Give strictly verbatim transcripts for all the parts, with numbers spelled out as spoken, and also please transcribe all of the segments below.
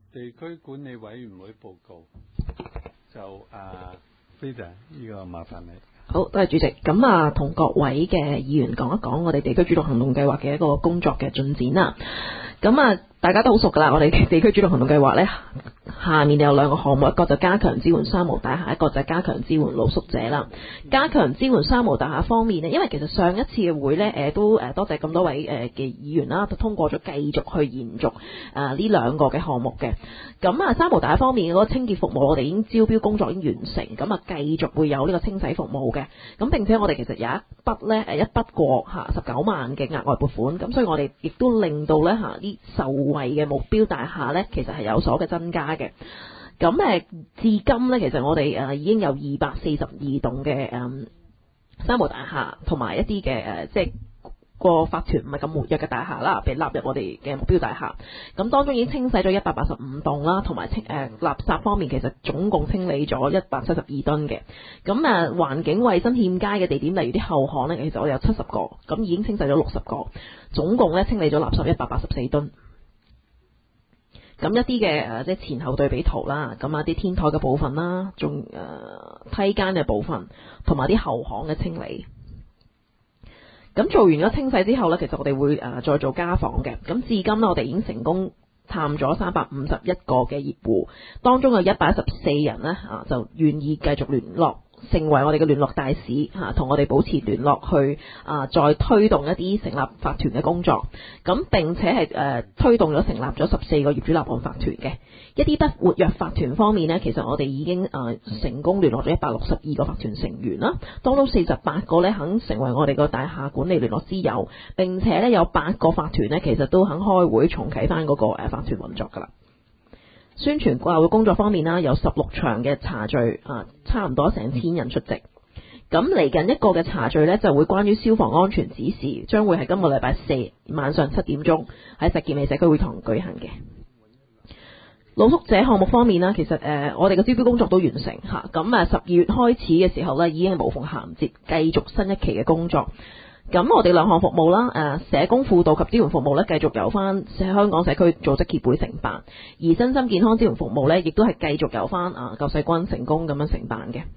地區管理委員會報告，就啊 Frida 呢個麻煩你。 好，多謝主席。咁啊，同各位嘅議員講一講我哋地區主動行動計劃嘅一個工作嘅進展啦。咁啊，大家都好熟噶啦，我哋地區主動行動計劃呢，下面有兩個項目，一個就加強支援三無大廈，一個就加強支援露宿者啦。加強支援三無大廈方面呢，因為其實上一次嘅會呢，誒都誒多謝咁多位誒嘅議員啦，就通過咗繼續去延續誒呢兩個嘅項目嘅。咁啊，三無大廈方面嗰個清潔服務，我哋已經招標工作已經完成，咁啊繼續會有呢個清洗服務嘅。咁並且我哋其實有一筆呢，誒一筆過嚇十九萬嘅額外撥款，咁所以我哋亦都令到呢嚇啲受惠嘅目標大廈呢，其實係有所嘅增加嘅。咁誒至今呢，其實我哋誒已經有二百四十二棟嘅誒三無大廈，同埋一啲嘅誒即係個法團唔係咁活躍嘅大廈啦，被納入我哋嘅目標大廈。咁當中已經清洗咗一百八十五棟啦，同埋清誒垃圾方面其實總共清理咗一百七十二噸嘅。咁誒環境衛生欠佳嘅地點，例如啲後巷呢，其實我哋有七十個，咁已經清洗咗六十個，總共咧清理咗垃圾一百八十四噸。咁一啲嘅誒即係前後對比圖啦，咁啊啲天台嘅部分啦，仲誒、呃、梯間嘅部分，同埋啲後巷嘅清理。咁做完咗清洗之後呢，其實我哋會誒、呃、再做家訪嘅。咁至今呢，我哋已經成功探咗三百五十一個嘅業戶，當中有一百一十四人呢，啊就願意繼續聯絡，成為我哋嘅聯絡大使嚇，同我哋保持聯絡去啊，再推動一啲成立法團嘅工作。咁並且係誒、呃、推動咗成立咗十四個業主立案法團嘅。一啲不活躍法團方面呢，其實我哋已經誒、呃、成功聯絡咗一百六十二個法團成員啦，當中四十八個呢肯成為我哋個大廈管理聯絡之友，並且呢有八個法團呢其實都肯開會重啟翻嗰個誒法團運作㗎啦。宣傳教育工作方面啦，有十六場嘅茶聚啊，差唔多成千人出席。咁嚟緊一個嘅茶聚呢，就會關於消防安全指示，將會係今個禮拜四晚上七點鐘喺石硤尾社區會堂舉行嘅。露宿者項目方面啦，其實誒、呃、我哋嘅招標工作都完成嚇，咁啊十二月開始嘅時候呢，已經係無縫銜接，繼續新一期嘅工作。咁我哋兩項服務啦，誒社工輔導及支援服務咧，繼續由翻香港社區組織協會承辦，而身心健康支援服務咧，亦都係繼續由翻啊救世軍成功咁樣承辦嘅。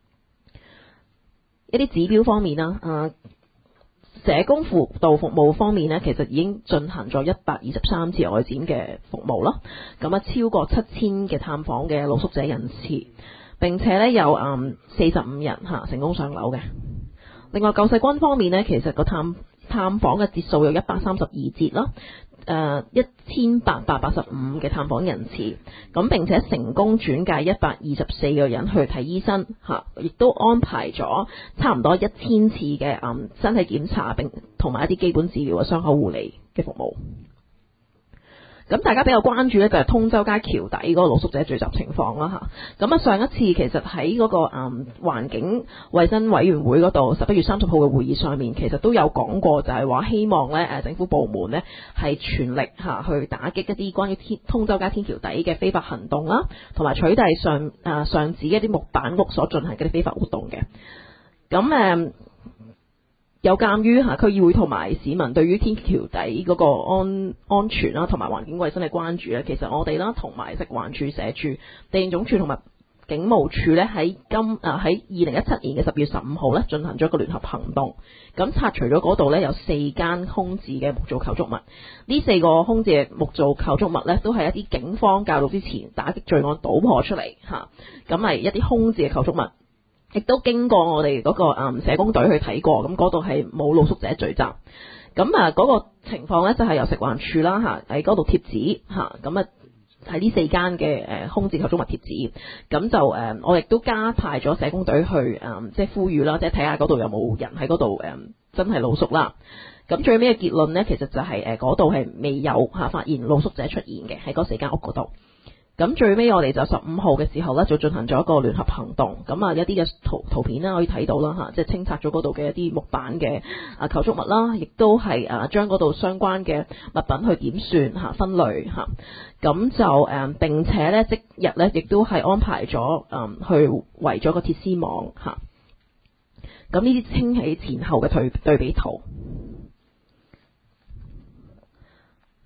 一啲指標方面啦，啊社工輔導服務方面呢，其實已經進行咗一百二十三次外展嘅服務啦，咁啊超過七千嘅探訪嘅露宿者人次，並且咧有誒四十五人嚇成功上樓嘅。另外救世軍方面呢，其實個探探訪嘅節數有一百三十二節啦，誒一千八百八十五嘅探訪人次，咁並且成功轉介一百二十四個人去睇醫生嚇，亦都安排咗差唔多一千次嘅誒身體檢查，並同埋一啲基本治療嘅傷口護理嘅服務。咁大家比較關注呢，就係通州街橋底嗰個露宿者聚集情況啦嚇。咁啊上一次其實喺嗰個誒環境衛生委員會嗰度十一月三十號嘅會議上面，其實都有講過，就係話希望咧誒政府部門咧係全力嚇去打擊一啲關於天通州街天橋底嘅非法行動啦，同埋取締上誒上址一啲木板屋所進行嘅啲非法活動嘅。咁誒。有鑑於嚇區議會同埋市民對於天橋底嗰個安安全啦，同埋環境衛生嘅關注咧，其實我哋啦同埋食環署、社署、地政總署同埋警務處咧喺今啊喺二零一七年嘅十月十五號咧進行咗一個聯合行動，咁拆除咗嗰度咧有四間空置嘅木造構築物，呢四個空置嘅木造構築物咧都係一啲警方較早之前打擊罪案搗破出嚟嚇，咁係一啲空置嘅構築物。亦都經過我哋嗰個誒社工隊去睇過，咁嗰度係冇露宿者聚集。咁啊嗰個情況咧就係由食環署啦嚇喺嗰度貼紙嚇，咁啊喺呢四間嘅誒空置構築物貼紙，咁就誒我亦都加派咗社工隊去誒即係呼籲啦，即係睇下嗰度有冇人喺嗰度誒真係露宿啦。咁最尾嘅結論咧，其實就係誒嗰度係未有嚇發現露宿者出現嘅喺嗰四間屋嗰度。咁最尾我哋就十五號嘅時候咧，就進行咗一個聯合行動。咁啊，一啲嘅圖圖片啦，可以睇到啦嚇，即係清拆咗嗰度嘅一啲木板嘅啊構築物啦，亦都係啊將嗰度相關嘅物品去點算嚇分類嚇。咁就誒並且咧即日咧，亦都係安排咗誒去圍咗個鐵絲網嚇。咁呢啲清起前後嘅對對比圖。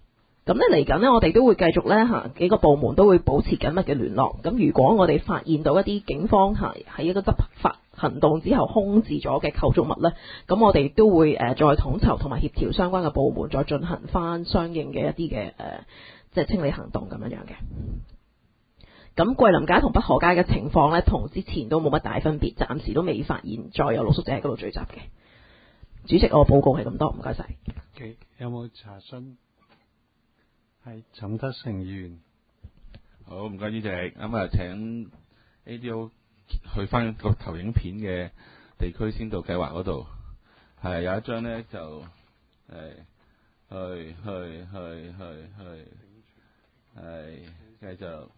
咁咧嚟緊呢，我哋都會繼續咧嚇幾個部門都會保持緊密嘅聯絡。咁如果我哋發現到一啲警方係喺一個執法行動之後空置咗嘅構築物咧，咁我哋都會誒再統籌同埋協調相關嘅部門，再進行翻相應嘅一啲嘅誒即係清理行動咁樣樣嘅。咁桂林街同北河街嘅情況咧，同之前都冇乜大分別，暫時都未發現再有露宿者喺嗰度聚集嘅。主席，我報告係咁多，唔該晒。 Okay, 有冇查詢？係陳德成議員。 好，唔該主席。咁啊，請 A D O 去翻個投影片嘅地區先導計劃嗰度，係有一張咧就係去去去去去係繼續。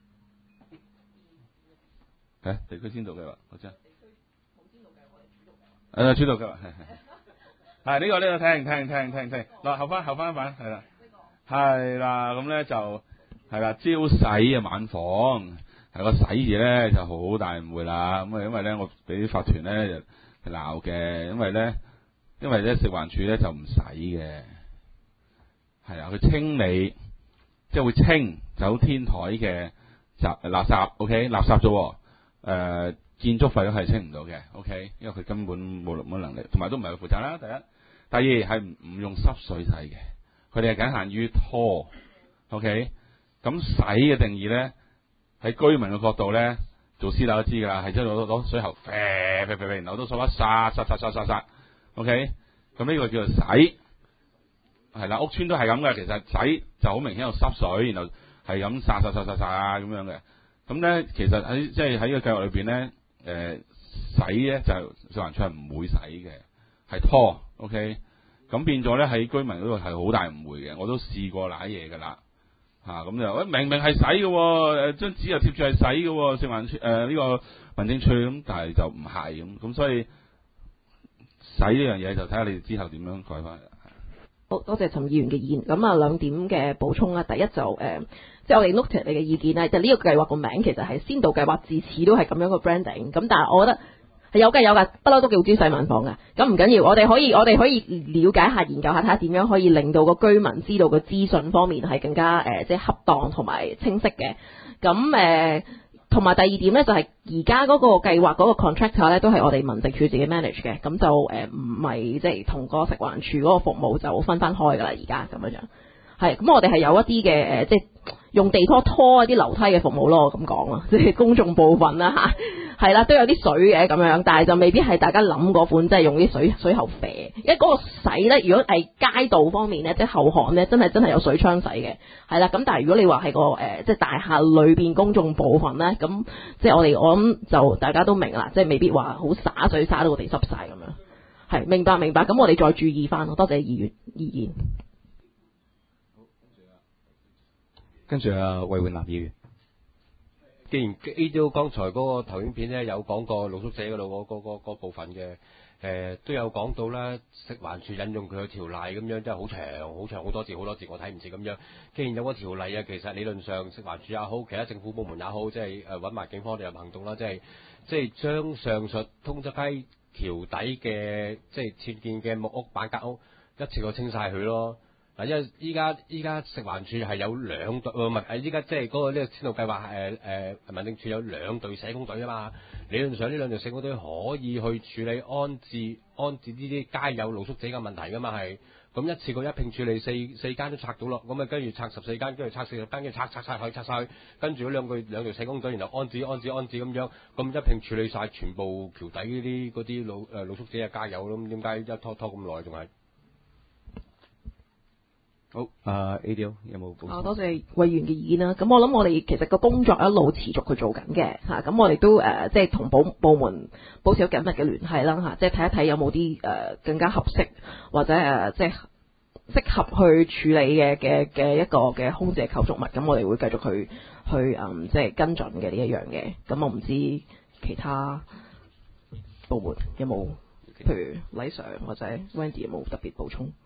誒、啊，地區先導計劃，我知。地區冇先導計劃，我哋主導計劃。誒，主導計劃係係。係呢個呢、呢個聽聽聽聽聽，嗱後翻後翻版係啦，係啦，咁咧就係啦，朝洗啊晚房，係個洗字咧就好大誤會啦。咁啊，因為咧我俾啲法團咧就鬧嘅，因為咧因為咧食環署咧就唔洗嘅，係啊，佢清理即係會清走天台嘅雜垃圾 ，OK 垃圾啫。誒、呃、建築費都係清唔到嘅 ，OK， 因為佢根本冇乜能力，同埋都唔係佢負責啦。第一，第二係唔唔用濕水洗嘅，佢哋係僅限於拖 ，OK。咁洗嘅定義咧，喺居民嘅角度咧，做私樓都知㗎啦，係即係攞攞水喉啡啡啡啡，然後都掃一刷刷刷刷刷刷 ，OK。咁呢個叫做洗，係啦，屋村都係咁嘅。其實洗就好明顯有濕水，然後係咁刷刷刷刷刷啊咁樣嘅。咁咧，其實喺即係喺個計劃裏邊咧，誒、呃、洗咧就食環署係唔會洗嘅，係拖 ，OK。咁變咗咧喺居民嗰度係好大誤會嘅，我都試過瀨嘢㗎啦，嚇咁就明明係洗嘅，誒張紙又貼住係洗嘅，食環署誒呢個民政處咁，但係就唔係咁，咁所以洗呢樣嘢就睇下你哋之後點樣改翻。 好多謝陳議員嘅意見，咁啊兩點嘅補充啦。第一就誒、呃，即係我哋 note 你嘅意見咧，就呢、是、個計劃個名其實係先導計劃，自此都係咁樣個 branding。咁但係我覺得係有嘅有嘅，不嬲都叫朝洗晚房嘅。咁唔緊要，我哋可以我哋可以了解下、研究下，睇下點樣可以令到個居民知道個資訊方面係更加誒、呃，即係恰當同埋清晰嘅。咁誒。同埋第二點咧，就係而家嗰個計劃嗰個 contractor 咧，都係我哋民政處自己 manage 嘅，咁就誒唔係即係同個食環署嗰個服務就分翻開㗎啦。而家咁樣樣係，咁我哋係有一啲嘅誒，即係用地拖拖一啲樓梯嘅服務咯，咁講啊，即係公眾部分啦嚇。係啦，都有啲水嘅咁樣，但係就未必係大家諗嗰款，即係用啲水水喉肥。因為嗰個洗咧，如果係街道方面咧，即係後巷咧，真係真係有水槍洗嘅。係啦，咁但係如果你話係個誒、呃，即係大廈裏邊公眾部分咧，咁即係我哋我諗就大家都明啦，即係未必話好灑水灑到個地濕晒咁樣。係明白明白，咁我哋再注意翻咯。多謝議員意見。 跟住啊，魏煥南議員。既然 A D O 剛才嗰個投影片咧有講過露宿者嗰度嗰嗰嗰部分嘅，誒、呃、都有講到啦，食環署引用佢嘅條例咁樣，真係好長好長好多字好多字，我睇唔切咁樣。既然有個條例啊，其實理論上食環署也好，其他政府部門也好，即係誒揾埋警方哋入行動啦，即係即係將上述通州街橋底嘅即係僭建嘅木屋板間屋一次過清晒佢咯。嗱，因為依家依家食環署係有兩隊，唔係誒依家即係嗰個呢個先導計劃誒誒民政處有兩隊社工隊啊嘛。理論上呢兩隊社工隊可以去處理安置安置呢啲街友露宿者嘅問題噶嘛係。咁一次過一併處理四四間都拆到咯，咁啊跟住拆十四間，跟住拆四十間，跟住拆拆拆去拆晒去，跟住嗰兩隊兩隊社工隊，然後安置安置安置咁樣，咁一併處理晒全部橋底呢啲嗰啲露誒露宿者嘅街友咯。咁點解一拖拖咁耐仲係？好，啊 A D O 有冇補充？啊， 多謝委員嘅意見啦。咁我諗我哋其實個工作一路持續去做緊嘅嚇，咁我哋都誒即係同部部門保持咗緊密嘅聯繫啦嚇，即係睇一睇有冇啲誒更加合適或者誒即係適合去處理嘅嘅嘅一個嘅空置構築物，咁我哋會繼續去去誒即係跟進嘅呢一樣嘅。咁我唔知其他部門有冇，譬如禮 Sir 或者 Wendy 有冇特別補充？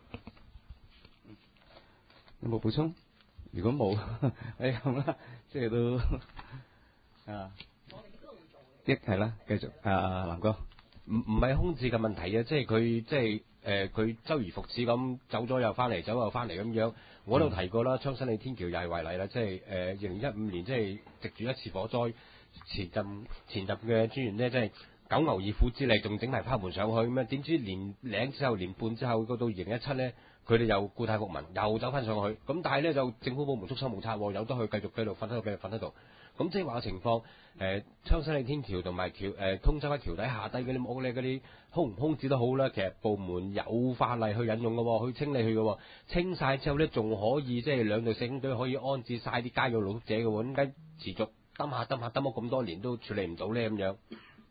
有冇補充？如果冇，誒咁啦，即係都啊，一係啦，繼續啊，南哥， 唔唔係空置嘅問題啊，即係佢即係誒佢周而復始咁走咗又翻嚟，走又翻嚟咁樣， 我都提過啦，昌新里天橋又係為例啦，即係誒二零一五年即係藉住一次火災，前任前任嘅專員呢，即係九牛二虎之力，仲整埋拋門上去咁樣，點知年零之後年半之後，到到二零一七呢，佢哋又故態復萌，又走翻上去，咁但係呢，就政府部門束手無策，有得去繼續繼續瞓喺度，繼續瞓喺度。咁即係話嘅情況，誒、呃、昌新里天橋同埋橋誒、呃、通州一橋底下低嗰啲屋咧，嗰啲空唔空置都好啦，其實部門有法例去引用嘅喎，去清理佢嘅喎，清晒之後咧，仲可以即係兩隊社警隊可以安置晒啲家用露宿者嘅喎，點解持續揼下揼下揼咗咁多年都處理唔到咧咁樣？誒、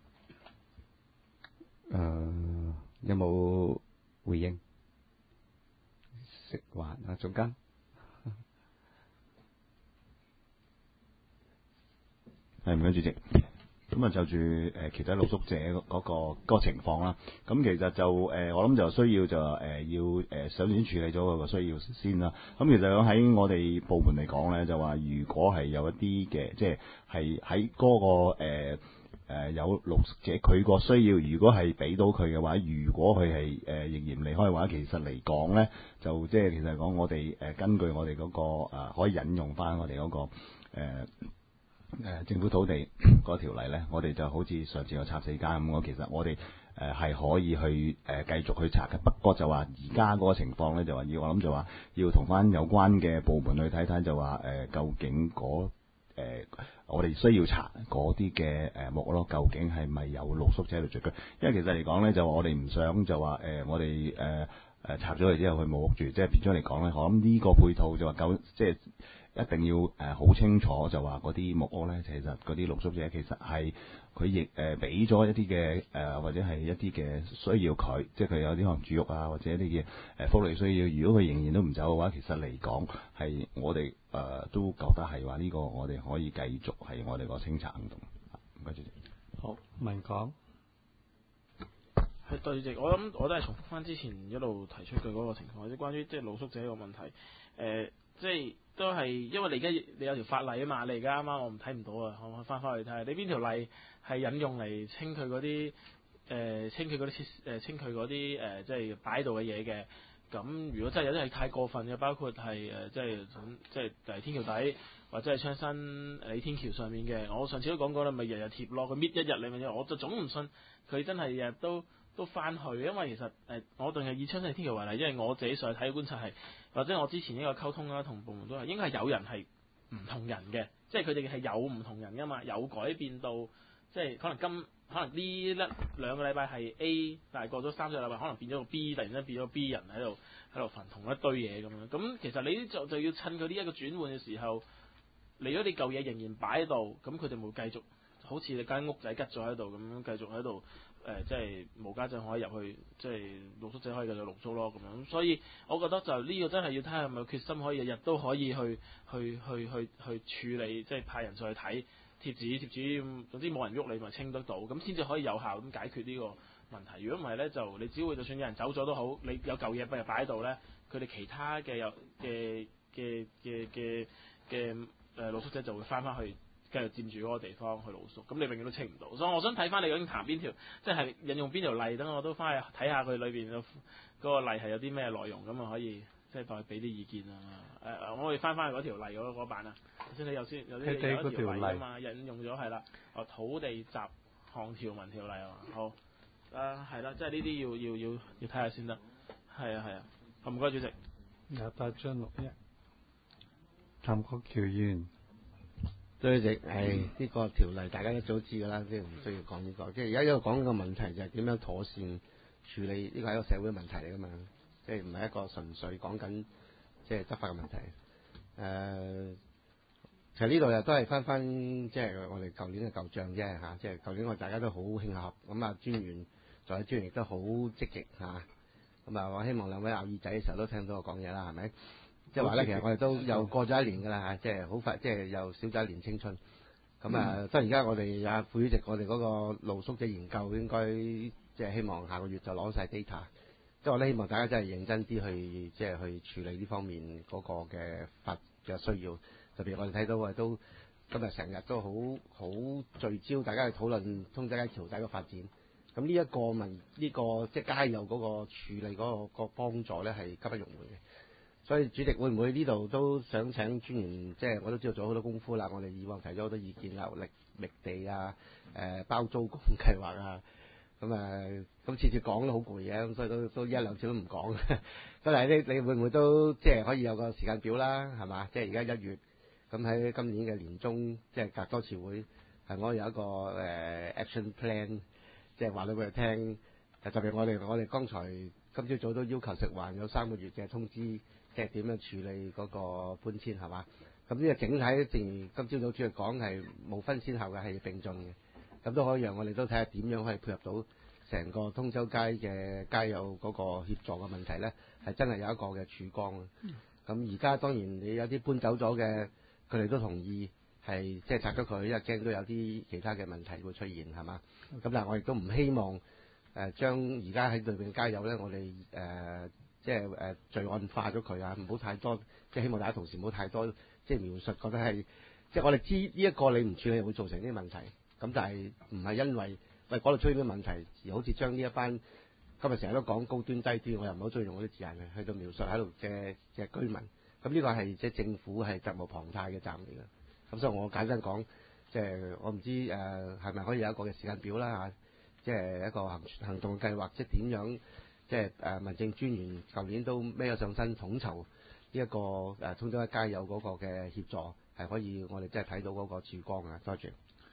呃，有冇回應？食環啊，總監。係唔該，主席。咁啊，就住誒其他露宿者嗰、那個嗰、那個情況啦。咁其實就誒、呃，我諗就需要就誒、呃、要誒、呃、首先處理咗佢個需要先啦。咁其實喺我哋部門嚟講咧，就話如果係有一啲嘅，即係係喺嗰個誒、呃、有露宿者佢個需要，如果係俾到佢嘅話，如果佢係誒仍然唔離開嘅話，其實嚟講咧，就即係其實講我哋誒根據我哋嗰、那個、呃、可以引用翻我哋嗰、那個誒。呃誒、呃、政府土地嗰條例咧，我哋就好似上次有拆四間咁，我其實我哋誒係可以去誒、呃、繼續去拆嘅。不過就話而家嗰個情況咧，就話要我諗就話要同翻有關嘅部門去睇睇，就話誒、呃、究竟嗰誒、呃、我哋需要拆嗰啲嘅誒木咯，究竟係咪有露宿者喺度聚居？因為其實嚟講咧，就我哋唔想就話誒、呃、我哋誒誒拆咗佢之後佢冇屋住，即係變咗嚟講咧，我諗呢個配套就話夠即係。一定要誒好、呃、清楚就話嗰啲木屋咧，其實嗰啲露宿者其實係佢亦誒俾咗一啲嘅誒或者係一啲嘅需要佢，即係佢有啲可能住屋啊或者一啲嘅誒福利需要。如果佢仍然都唔走嘅話，其實嚟講係我哋誒、呃、都覺得係話呢個我哋可以繼續係我哋個清拆行動。唔該主席。 好，文講。 係對席，我諗我都係重複翻之前一路提出嘅嗰個情況，即係關於即係露宿者個問題。誒、呃，即係都係因為你而家你有條法例啊嘛，你而家啱啱我唔睇唔到啊，可唔可以翻返去睇下？你邊條例係引用嚟清佢嗰啲誒清佢嗰啲誒清佢嗰啲誒即係擺喺度嘅嘢嘅？咁如果真係有啲係太過分嘅，包括係誒、呃、即係即係誒天橋底或者係昌新里天橋上面嘅，我上次都講過啦，咪日日貼咯，佢搣一日你咪，我就總唔信佢真係日日都。都翻去，因為其實誒、呃，我淨係以昌新里天橋為例，因為我自己上去睇觀察係，或者我之前呢個溝通啦，同部門都係應該係有人係唔同人嘅，即係佢哋係有唔同人噶嘛，有改變到，即係可能今可能呢一兩個禮拜係 A， 但係過咗三四個禮拜可能變咗個 B， 突然間變咗 B 人喺度喺度焚同一堆嘢咁樣，咁其實你就就要趁佢呢一個轉換嘅時候，嚟咗你舊嘢仍然擺喺度，咁佢哋會繼續好似你間屋仔吉咗喺度咁樣繼續喺度。誒、呃，即係無家者可以入去，即係露宿者可以繼續露宿咯，咁樣。所以我覺得就呢個真係要睇下係咪決心可以日日都可以去去去去去處理，即係派人上去睇貼紙貼紙，總之冇人喐你咪清得到，咁先至可以有效咁解決呢個問題。如果唔係咧，就你只會就算有人走咗都好，你有舊嘢咪擺喺度咧，佢哋其他嘅有嘅嘅嘅嘅嘅誒露宿者就會翻返去。繼續佔住嗰個地方去露宿，咁你永遠都清唔到。所以我想睇翻你究竟談邊條，即係引用邊條例，等我都翻去睇下佢裏邊嗰個例係有啲咩內容，咁啊可以即係再俾啲意見啊。誒、呃，我可以翻翻去嗰條例嗰嗰版啊。頭先你有先有啲有一條例啊嘛，引用咗係啦。哦，土地雜項條文條例啊嘛。好，啊係啦，即係呢啲要要要要睇下先得。係啊係啊，唔該主席。 廿八章六一，譚國僑議員。 主席，誒、哎、呢、這個條例大家都早知㗎啦，即係唔需要講呢、這個。即係而家一個講嘅問題就係點樣妥善處理呢、這個係一個社會問題嚟㗎嘛，即係唔係一個純粹講緊即係執法嘅問題。誒、呃，其實呢度又都係翻翻即係我哋舊年嘅舊帳啫嚇，即係舊年我大家都好慶合，咁啊專員在職專員亦都好積極嚇，咁啊我希望兩位咬耳仔嘅時候都聽到我講嘢啦，係咪？即係話咧，其實我哋都又過咗一年㗎啦嚇，即係好快，即係又少咗一年青春。咁啊，當然而家我哋啊副主席，我哋嗰個露宿者研究應該即係希望下個月就攞晒 data。即係我咧希望大家真係認真啲去，即係去處理呢方面嗰個嘅法嘅需要。特別我哋睇到啊，都今日成日都好好聚焦，大家去討論通州街橋底嘅發展。咁呢一個問呢、呢個即係街友嗰個處理嗰、嗰個、嗰個幫助咧係急不容緩嘅。 所以主席會唔會呢度都想請專員，即係我都知道做好多功夫啦。我哋以往提咗好多意見啊，力覓地啊，誒包租公計劃啊，咁啊咁次次講都好攰嘅，咁所以都都一兩次都唔講。咁但係你你會唔會都即係可以有個時間表啦，係嘛？即係而家一月，咁喺今年嘅年中，即係隔多次會，係我有一個誒、呃、action plan，即係話俾佢哋聽。特別我哋我哋剛才今朝早都要求食環有三個月嘅通知，即係點樣處理嗰個搬遷係嘛？咁呢個整體正如今朝早主席講係無分先後嘅，係並進嘅。咁都可以讓我哋都睇下點樣可以配合到成個通州街嘅街友嗰個協助嘅問題咧，係真係有一個嘅曙光。咁而家當然你有啲搬走咗嘅，佢哋都同意係即係拆咗佢，因為驚都有啲其他嘅問題會出現係嘛？咁但係我亦都唔希望。誒、呃、將而家喺裏邊街友咧，我哋誒、呃、即係誒、呃、罪案化咗佢啊！唔好太多，即係希望大家同事唔好太多，即係描述覺得係即係我哋知呢一個你唔處理會造成啲問題。咁但係唔係因為喂嗰度出現啲問題而好似將呢一班今日成日都講高端低端，我又唔好中意用嗰啲字眼嘅，去到描述喺度嘅嘅居民。咁呢個係即係政府係責無旁貸嘅責任嚟嘅。咁所以我簡單講，即係我唔知誒係咪可以有一個嘅時間表啦嚇。即係一個行行動計劃，即係點樣？即係誒民政專員舊年都孭咗上身統籌呢一個誒通州街友嗰個嘅協助，係可以我哋即係睇到嗰個曙光啊！多謝。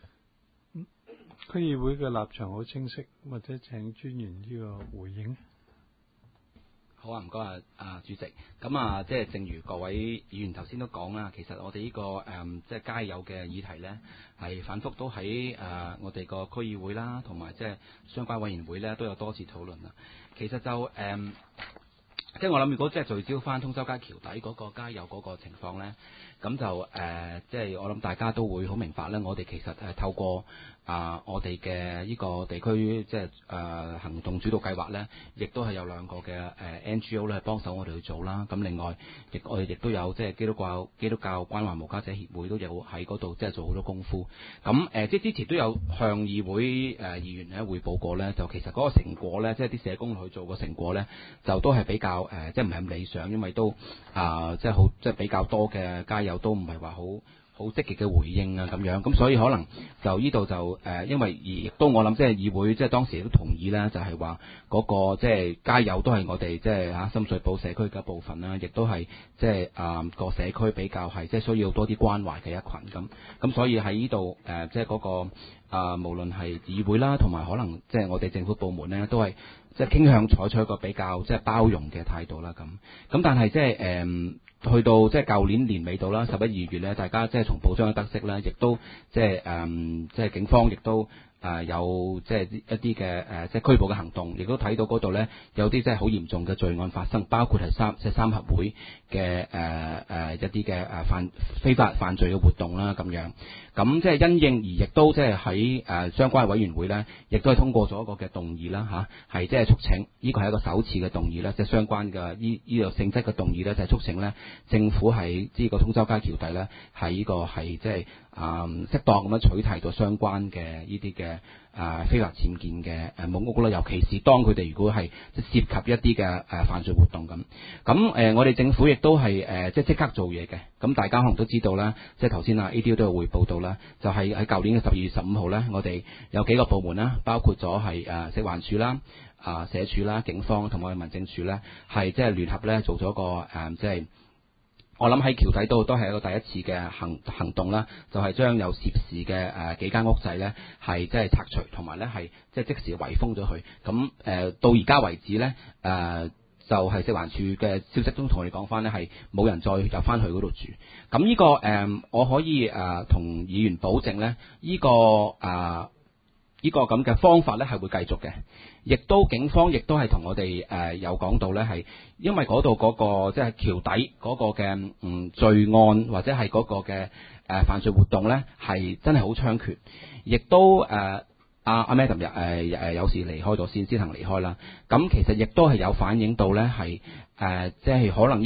區議會嘅立場好清晰，或者請專員呢個回應。 好啊，唔該啊，啊主席。咁啊，即係正如各位議員頭先都講啦，其實我哋呢、這個誒、嗯、即係街友嘅議題咧，係反覆都喺誒、呃、我哋個區議會啦，同埋即係相關委員會咧都有多次討論啦。其實就誒、嗯，即係我諗，如果即係聚焦翻通州街橋底嗰個街友嗰個情況咧，咁就誒、呃，即係我諗大家都會好明白咧。我哋其實係透過啊、呃，我哋嘅呢個地區即係誒、呃、行動主導計劃咧，亦都係有兩個嘅誒 N G O 咧幫手我哋去做啦。咁另外，亦我哋亦都有即係基督教基督教關懷無家者協會都有喺嗰度即係做好多功夫。咁誒、呃，即係之前都有向議會誒、呃、議員咧匯報過咧，就其實嗰個成果咧，即係啲社工去做個成果咧，就都係比較誒、呃，即係唔係咁理想，因為都啊、呃，即係好即係比較多嘅街友都唔係話好好積極嘅回應啊咁樣，咁所以可能就呢度就誒、呃，因為亦都我諗即係議會即係當時都同意啦，就係話嗰個即係街友都係我哋即係嚇深水埗社區嘅一部分啦，亦都係即係啊個社區比較係即係需要多啲關懷嘅一群咁，咁所以喺呢度誒即係嗰個啊、呃、無論係議會啦，同埋可能即係我哋政府部門咧，都係即係傾向採取一個比較即係包容嘅態度啦咁，咁但係即係誒。呃去到即係舊年年尾到啦，十一二月咧，大家即係從報章嘅得悉咧，亦都即係誒，即係警方亦都誒、呃、有即係一啲嘅誒即係拘捕嘅行動，亦都睇到嗰度咧有啲即係好嚴重嘅罪案發生，包括係三即係三合會嘅誒誒一啲嘅誒犯非法犯罪嘅活動啦咁樣。咁即係因應而亦都即係喺誒相關委員會咧，亦都係通過咗一個嘅動議啦嚇，係即係促請呢個係一個首次嘅動議啦，即係相關嘅依依個性質嘅動議咧，就係促請咧政府喺呢個通州街橋底咧，喺呢個係即係啊適當咁樣取締到相關嘅呢啲嘅啊非法僭建嘅誒木屋啦，尤其是當佢哋如果係即係涉及一啲嘅誒犯罪活動咁，咁誒我哋政府亦都係誒即係即刻做嘢嘅，咁大家可能都知道啦，即係頭先啊 A D O 都有匯報到啦。就係喺舊年嘅十二月十五號咧，我哋有幾個部門啦，包括咗係誒食環署啦、啊社署啦、警方同埋民政處咧，係即係聯合咧做咗個誒，即係我諗喺橋底度都係一個第一次嘅行行動啦，就係將有涉事嘅誒幾間屋仔咧係即係拆除，同埋咧係即係即時圍封咗佢。咁誒到而家為止咧誒。就係食環署嘅消息都同你講翻咧，係冇人再入翻去嗰度住。咁呢、這個誒、呃，我可以誒同、呃、議員保證咧，呢、這個誒呢、呃這個咁嘅方法咧係會繼續嘅。亦都警方亦都係同我哋誒、呃、有講到咧，係因為嗰度嗰個即係橋底嗰個嘅嗯罪案或者係嗰個嘅誒、呃、犯罪活動咧，係真係好猖獗，亦都誒。呃阿阿 Madam 誒誒有時離開咗先，先行離開啦。咁其實亦都係有反映到咧，係誒即係可能因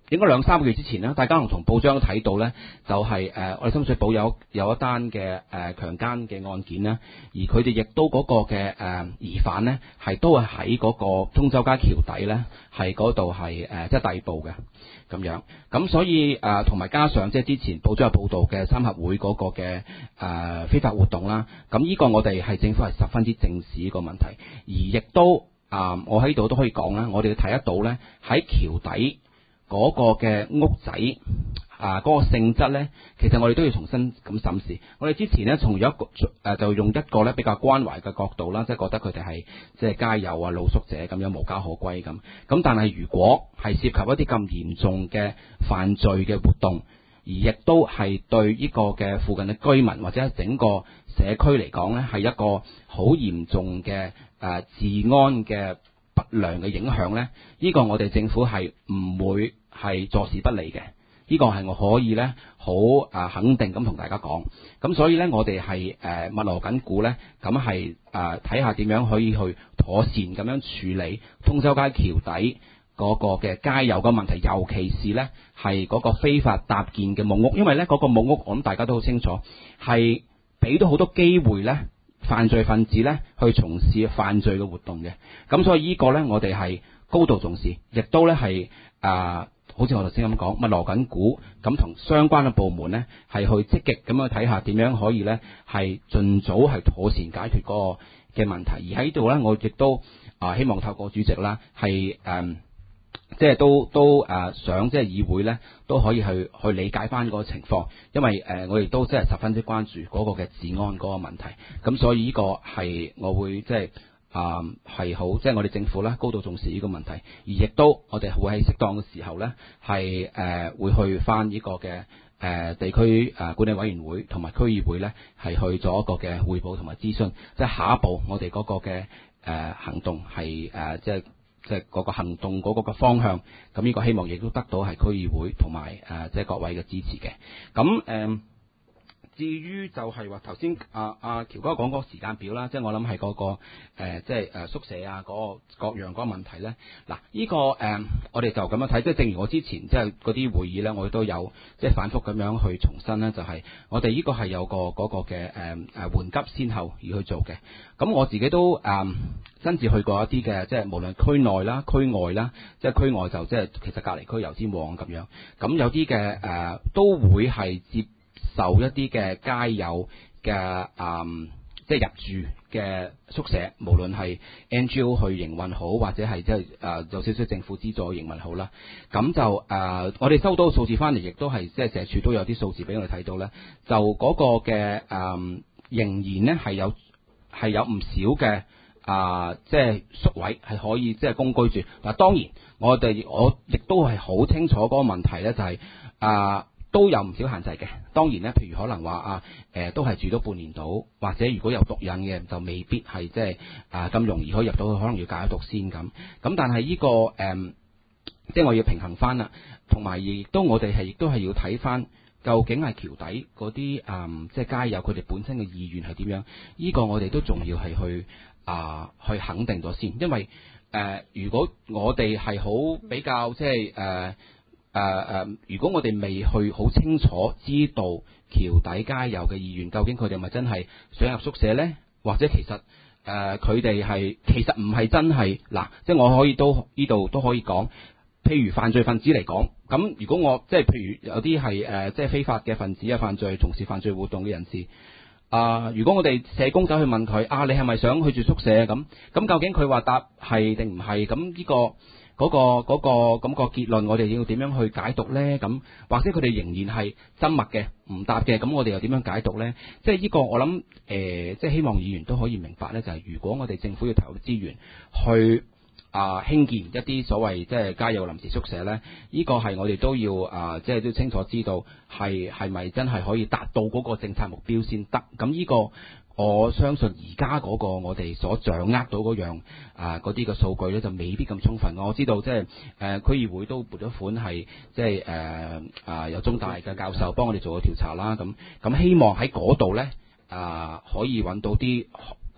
應該兩三個月之前呢，大家可能從報章都睇到呢，就係、是、誒、呃、我哋深水埗有有一單嘅誒強姦嘅案件呢，而佢哋亦都嗰個嘅誒、呃、疑犯呢，係都係喺嗰個中洲街橋底呢，係嗰度係誒即係逮捕嘅咁樣。咁所以誒同埋加上即係之前報章有報道嘅三合會嗰個嘅誒、呃、非法活動啦，咁呢個我哋係政府係十分之正視呢個問題，而亦都啊、呃、我喺度都可以講啦，我哋睇得到呢，喺橋底嗰個嘅屋仔啊，嗰、那個性質呢，其實我哋都要重新咁審視。我哋之前呢，從一個誒、呃、就用一個咧比較關懷嘅角度啦，即係覺得佢哋係即係街友啊、露宿者咁樣無家可歸咁。咁但係如果係涉及一啲咁嚴重嘅犯罪嘅活動，而亦都係對呢個嘅附近嘅居民或者整個社區嚟講呢，係一個好嚴重嘅誒、呃、治安嘅不良嘅影響呢，呢、呢個我哋政府係唔會係坐視不理嘅，呢個係我可以咧好啊肯定咁同大家講。咁所以咧，我哋係誒密鑼緊鼓咧，咁係誒睇下點樣可以去妥善咁樣處理通州街橋底嗰個嘅街友嘅問題，尤其是咧係嗰個非法搭建嘅木屋，因為咧嗰個木屋我諗大家都好清楚，係俾到好多機會咧犯罪分子咧去從事犯罪嘅活動嘅。咁所以呢個咧我哋係高度重視，亦都咧係啊。好似我頭先咁講，密鑼緊鼓咁同相關嘅部門呢，係去積極咁樣睇下點樣可以呢，係盡早係妥善解決嗰個嘅問題。而喺呢度呢，我亦都啊希望透過主席啦，係誒即係都都誒想即係議會呢，都可以去去理解翻嗰個情況，因為誒我亦都即係十分之關注嗰個嘅治安嗰個問題。咁所以呢個係我會即係。啊，係、呃、好，即係我哋政府咧高度重視呢個問題，而亦都我哋會喺適當嘅時候咧，係誒、呃、會去翻呢個嘅誒、呃、地區誒管理委員會同埋區議會咧，係去做一個嘅匯報同埋諮詢，即係下一步我哋嗰個嘅誒、呃、行動係誒、呃、即係即係嗰個行動嗰個嘅方向，咁呢個希望亦都得到係區議會同埋誒即係各位嘅支持嘅，咁誒。呃至於就係話頭先阿阿喬哥講嗰個時間表啦，即係我諗係嗰個、呃、即係誒宿舍啊嗰個各樣嗰個問題咧。嗱，呢個誒我哋就咁樣睇，即係正如我之前即係嗰啲會議咧，我哋都有即係反覆咁樣去重申咧，就係、是、我哋呢個係有個嗰個嘅誒誒緩急先後而去做嘅。咁我自己都誒親自去過一啲嘅，即係無論區內啦、區外啦，即係區外就即係其實隔離區油尖旺咁樣。咁有啲嘅誒都會係接受一啲嘅街友嘅誒，即係入住嘅宿舍，無論係 N G O 去營運好，或者係即係誒有少少政府資助營運好啦。咁就誒、呃，我哋收到數字翻嚟，亦都係即係社署都有啲數字俾我哋睇到咧。就嗰個嘅誒、呃，仍然咧係有係有唔少嘅啊、呃，即係宿位係可以即係公居住。嗱，當然我哋我亦都係好清楚嗰個問題咧，就係、是、啊。呃都有唔少限制嘅，當然咧，譬如可能話啊，誒、呃、都係住到半年到，或者如果有毒癮嘅，就未必係即係啊咁容易可以入到去，可能要戒咗毒先咁。咁但係呢、這個誒、嗯，即係我要平衡翻啦，同埋亦都我哋係亦都係要睇翻，究竟係橋底嗰啲誒，即係街友佢哋本身嘅意願係點樣？呢、這個我哋都仲要係去啊、呃、去肯定咗先，因為誒、呃，如果我哋係好比較即係誒。呃誒誒、呃，如果我哋未去好清楚知道橋底街友嘅意願，究竟佢哋咪真係想入宿舍呢？或者其實誒佢哋係其實唔係真係嗱，即係我可以都呢度都可以講，譬如犯罪分子嚟講，咁如果我即係譬如有啲係誒即係非法嘅分子啊，犯罪從事犯罪活動嘅人士啊、呃，如果我哋社工走去問佢啊，你係咪想去住宿舍咁？咁究竟佢話答係定唔係？咁呢個嗰、那個嗰、那個咁、那個結論，我哋要點樣去解讀呢？咁或者佢哋仍然係緘默嘅，唔答嘅，咁我哋又點樣解讀呢？即係呢個我諗誒、呃，即係希望議員都可以明白呢，就係、是、如果我哋政府要投入資源去啊、呃、興建一啲所謂即係街友臨時宿舍呢，呢、這個係我哋都要啊、呃，即係都清楚知道係係咪真係可以達到嗰個政策目標先得？咁呢、這個。我相信而家嗰個我哋所掌握到嗰樣啊嗰啲嘅數據咧，就未必咁充分。我知道即係誒區議會都撥咗款係即係誒啊有中大嘅教授幫我哋做個調查啦。咁咁希望喺嗰度咧啊可以揾到啲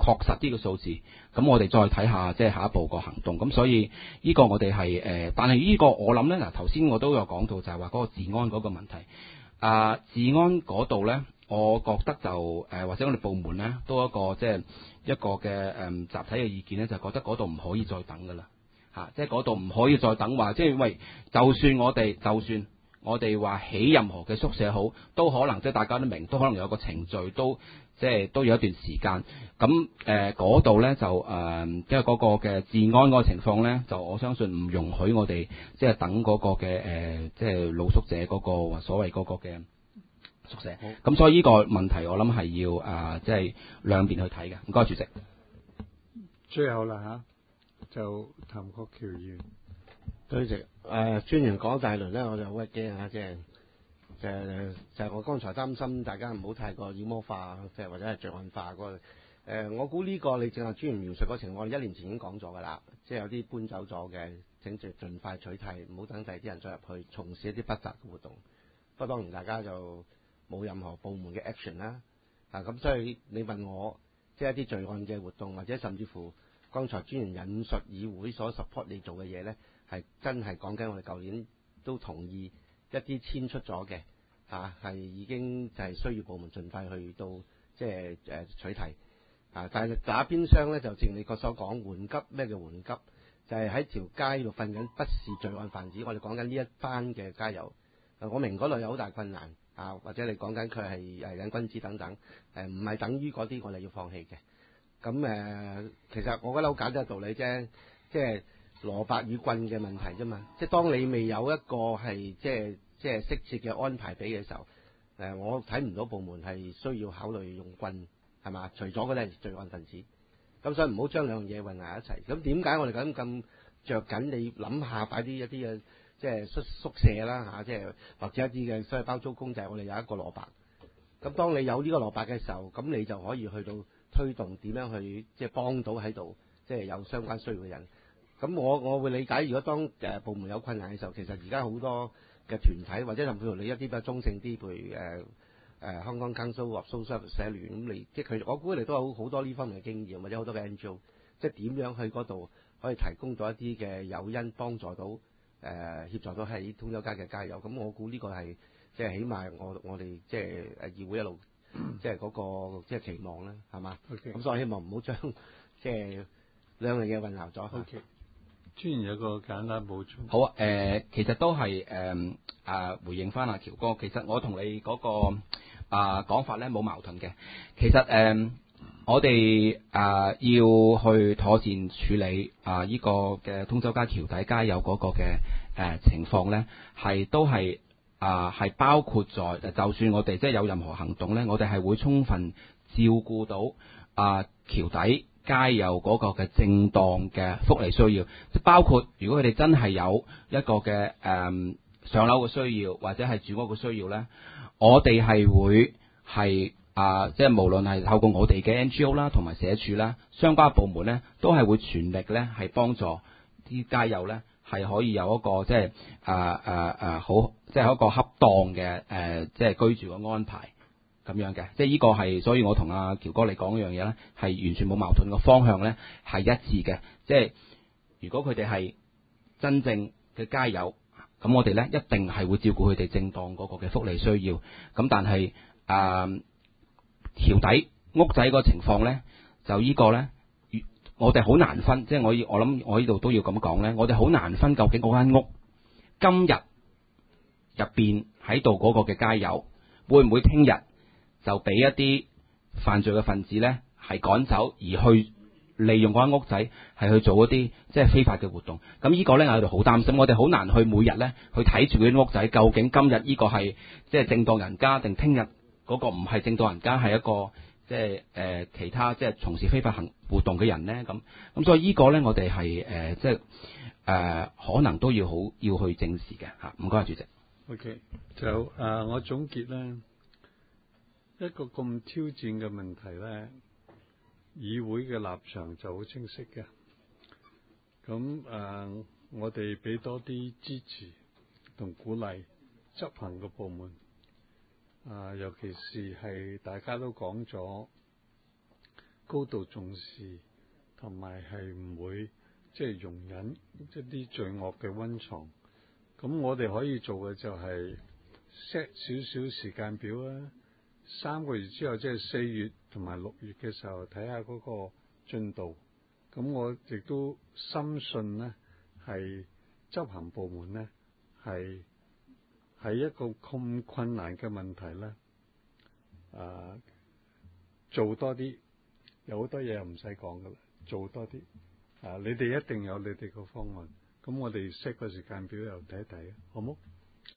確實啲嘅數字，咁我哋再睇下即係下一步個行動。咁所以呢個我哋係誒，但係呢個我諗咧嗱，頭先我都有講到就係話嗰個治安嗰個問題。啊，治安嗰度咧，我覺得就誒、呃、或者我哋部門咧都有一個即係一個嘅誒、嗯、集體嘅意見咧，就覺得嗰度唔可以再等噶啦嚇，即係嗰度唔可以再等話，即係喂，就算我哋就算我哋話起任何嘅宿舍好，都可能即係大家都明，都可能有個程序，都即係都有一段時間。咁誒嗰度咧就誒，即係嗰個嘅治安嗰個情況咧，就我相信唔容許我哋即係等嗰個嘅誒、呃，即係露宿者嗰、嗰個所謂嗰個嘅宿舍。咁所以呢個問題我諗係要啊、呃，即係兩邊去睇嘅。唔該，主席。 最後啦嚇，就譚國僑議員。 對主席，誒專員講大輪咧，我就好驚啊！即係就係就係我剛才擔心大家唔好太過妖魔化，即係或者係罪案化嗰個。誒，我估呢個你正話專員描述嗰情況，我哋一年前已經講咗㗎啦。即係有啲搬走咗嘅，請盡盡快取締，唔好等第啲人再入去從事一啲不法嘅活動。不過當然大家就冇任何部門嘅 action 啦。啊，咁所以你問我，即係一啲罪案嘅活動，或者甚至乎剛才專員引述議會所 support 你做嘅嘢咧，係真係講緊我哋舊年都同意一啲遷出咗嘅嚇，係已經就係需要部門盡快去到即係誒取締啊！但係打邊廂咧，就正如你個所講，緩急咩叫緩急？就係、是、喺條街度瞓緊不是罪案分子，我哋講緊呢一班嘅街友。我明嗰度有好大困難啊，或者你講緊佢係誒癮君子等等，誒唔係等於嗰啲我哋要放棄嘅。咁誒、呃，其實我覺得好簡單嘅道理啫，即係蘿蔔與棍嘅問題啫嘛。即係當你未有一個係即係即係適切嘅安排俾嘅時候，誒、呃、我睇唔到部門係需要考慮用棍。係嘛？除咗嗰啲係罪案分子，咁所以唔好將兩樣嘢混埋一齊。咁點解我哋咁咁著緊？你諗下擺啲一啲嘅即係宿宿舍啦嚇，即係或者一啲嘅所謂包租公，就係我哋有一個蘿蔔。咁當你有呢個蘿蔔嘅時候，咁你就可以去到推動點樣去即係幫到喺度即係有相關需要嘅人。咁我我會理解，如果當誒部門有困難嘅時候，其實而家好多嘅團體或者甚至乎你一啲比較中性啲，譬如誒。誒香港 Council of Social Service 社聯咁，你即係佢，我估佢哋都有好多呢方面嘅經驗，或者好多嘅 N G O，即係點樣去嗰度可以提供到一啲嘅誘因，幫助到誒、呃、協助到喺通州街嘅街友。咁我估呢個係即係起碼我我哋即係誒議會一路即係嗰個即係期望啦，係嘛？咁 Okay. 所以希望唔好將即係兩樣嘢混淆咗。 Okay. 專員有個簡單補充。 好啊，誒、呃，其實都係誒啊，回應翻阿喬哥。其實我同你嗰、那個啊講、呃、法咧冇矛盾嘅。其實誒、呃，我哋啊、呃、要去妥善處理啊呢、呃這個嘅通州街橋底街有嗰個嘅誒、呃、情況咧，係都係啊係包括在，就算我哋即係有任何行動咧，我哋係會充分照顧到啊橋、呃、底街有嗰個嘅正當嘅福利需要，即包括如果佢哋真係有一個嘅誒、嗯、上樓嘅需要，或者係住屋嘅需要咧，我哋係會係啊、呃，即係無論係透過我哋嘅 N G O 啦，同埋社署啦，相關部門咧，都係會全力咧係幫助啲街友咧係可以有一個即係啊啊啊好，即係一個恰當嘅誒、呃，即係居住嘅安排。咁樣嘅，即係呢個係，所以我同阿喬哥你講一樣嘢咧，係完全冇矛盾，個方向咧係一致嘅。即係如果佢哋係真正嘅街友，咁我哋咧一定係會照顧佢哋正當嗰個嘅福利需要。咁但係啊，橋底屋仔個情況咧，就呢個咧，我哋好難分。即係我我諗我呢度都要咁講咧，我哋好難分究竟嗰間屋今日入邊喺度嗰個嘅街友會唔會聽日就俾一啲犯罪嘅分子咧，係趕走，而去利用嗰間屋仔係去做一啲即係非法嘅活動。咁呢個咧我哋好擔心，我哋好難去每日咧去睇住嗰啲屋仔，究竟今日呢個係即係正當人家，定聽日嗰個唔係正當人家，係一個即係誒、呃、其他即係從事非法行活動嘅人咧。咁咁所以呢個咧我哋係誒即係誒、呃、可能都要好要去正視嘅嚇。唔該，主席。 OK， 就誒、呃、我總結咧。一個咁挑戰嘅問題咧，議會嘅立場就好清晰嘅。咁誒、呃，我哋俾多啲支持同鼓勵執行嘅部門，啊、呃，尤其是係大家都講咗高度重視，同埋係唔會即係容忍一啲罪惡嘅溫床。咁我哋可以做嘅就係 set 少少時間表啊，三個月之後即係四月同埋六月嘅時候睇下嗰個進度。咁我亦都深信呢係執行部門呢係喺一個咁困難嘅問題咧，啊做多啲，有好多嘢唔使講噶啦，做多啲啊！你哋一定有你哋個方案，咁我哋 set 個時間表又睇一睇，好冇？